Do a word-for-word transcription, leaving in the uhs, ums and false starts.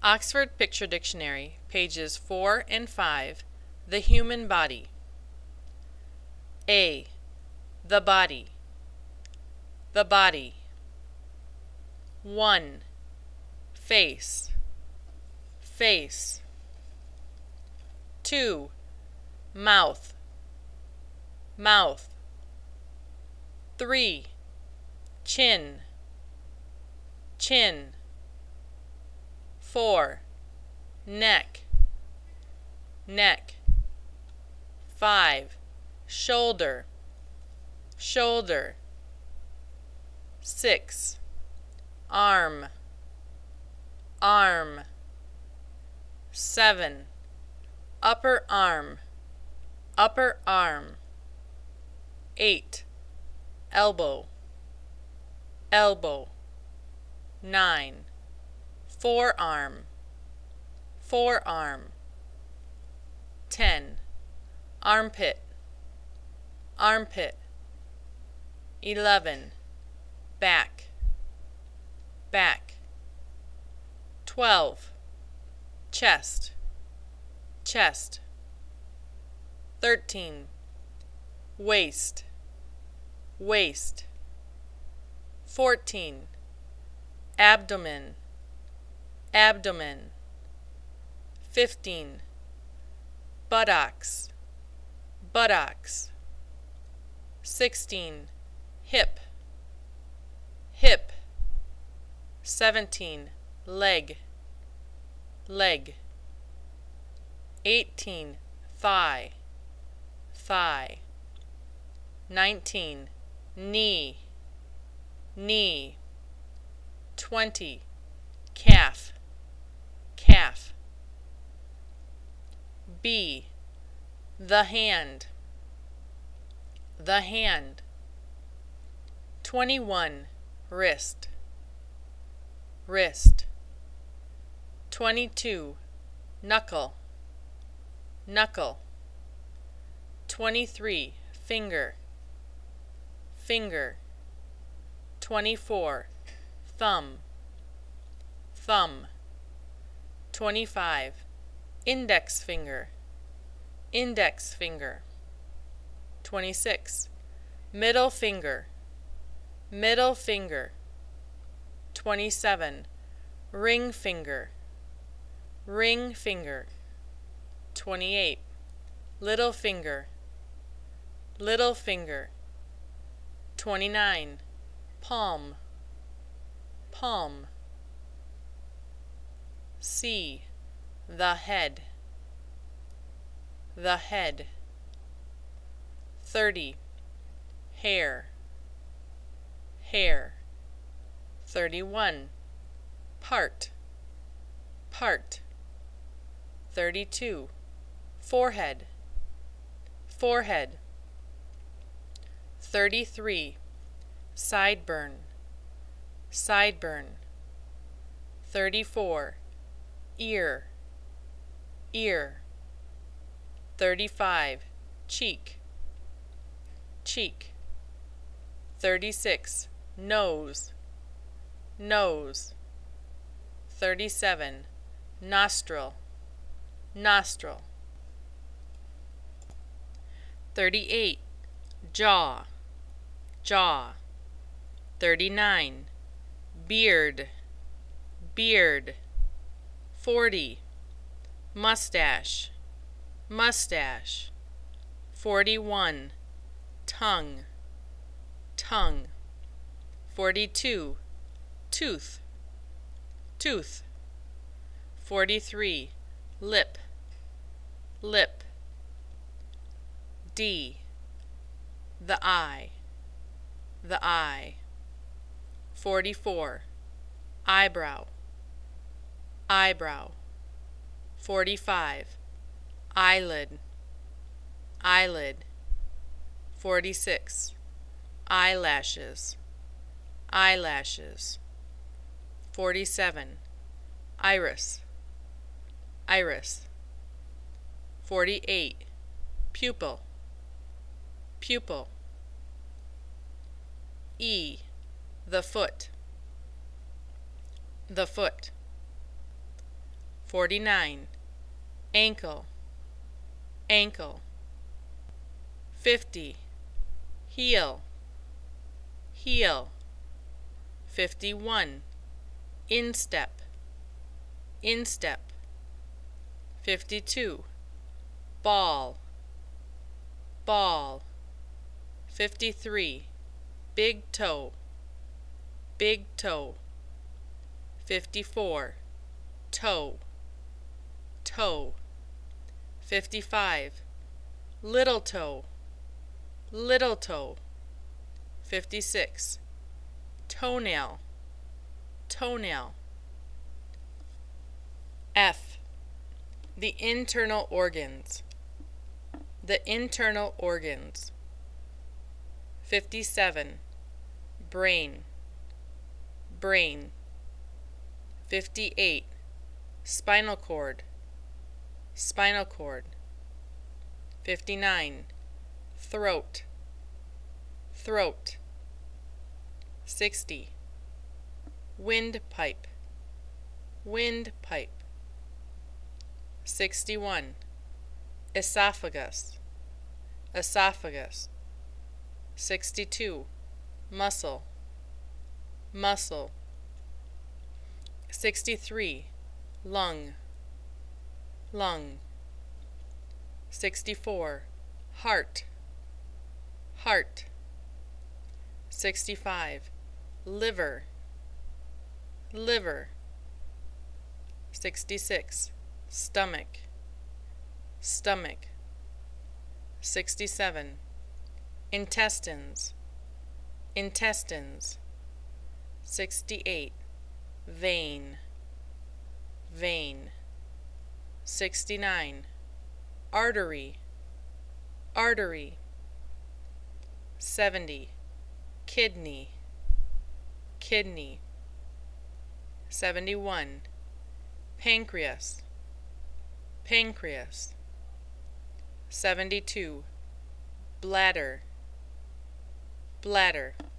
Oxford Picture Dictionary, pages four and five. The human body. A. The body. The body. one. Face. Face. two. Mouth. Mouth. three. Chin. Chin. four. Neck. Neck. five. Shoulder. Shoulder. six. Arm. Arm. seven. Upper arm. Upper arm. eight. Elbow. Elbow. nine. Forearm. Forearm. ten. Armpit. Armpit. eleven. Back. Back. twelve. Chest. Chest. thirteen. Waist. Waist. fourteen. Abdomen. Abdomen. fifteen. Buttocks. Buttocks. sixteen. Hip. Hip. seventeen. Leg. Leg. eighteen. Thigh. Thigh. nineteen. Knee. Knee. twenty. Calf. Calf. B. The hand. The hand. twenty-one. Wrist. Wrist. twenty-two. Knuckle. Knuckle. twenty-three. Finger. Finger. twenty-four. Thumb. Thumb. twenty-five. Index finger. Index finger. twenty-six. Middle finger. Middle finger. twenty-seven. Ring finger. Ring finger. twenty-eight. Little finger. Little finger. twenty-nine. Palm. Palm. C. The head. The head. thirty. Hair. Hair. thirty-one. Part. Part. thirty-two. Forehead. Forehead. thirty-three. Sideburn. Sideburn. thirty-four. Ear. Ear. thirty-five. Cheek. Cheek. thirty-six. Nose. Nose. thirty-seven. Nostril. Nostril. thirty-eight. Jaw. Jaw. thirty-nine. Beard. Beard. forty. Mustache. Mustache. forty-one. Tongue. Tongue. forty-two. Tooth. Tooth. forty-three. Lip. Lip. D. The eye. The eye. forty-four. Eyebrow. Eyebrow. forty-five. Eyelid. Eyelid. forty-six. Eyelashes. Eyelashes. forty-seven. Iris. Iris. forty-eight. Pupil. Pupil. E. The foot. The foot. forty-nine. Ankle, ankle. fifty. Heel, heel. fifty-one. Instep, instep. fifty-two. Ball, ball. fifty-three. Big toe, big toe. fifty-four. Toe, toe. fifty-five. Little toe, little toe. fifty-six. Toenail, toenail. F. The internal organs, the internal organs. fifty-seven. Brain, brain. fifty-eight. Spinal cord, spinal cord. fifty-nine. Throat, throat. sixty. Windpipe, windpipe. sixty-one. Esophagus, esophagus. sixty-two. Muscle, muscle. sixty-three. Lung, lung. sixty-four. Heart, heart. sixty-five. Liver, liver. sixty-six. Stomach, stomach. sixty-seven. Intestines, intestines. sixty-eight. Vein, vein. sixty-nine. Artery, artery. seventy. Kidney, kidney. seventy-one. Pancreas, pancreas. seventy-two. Bladder, bladder.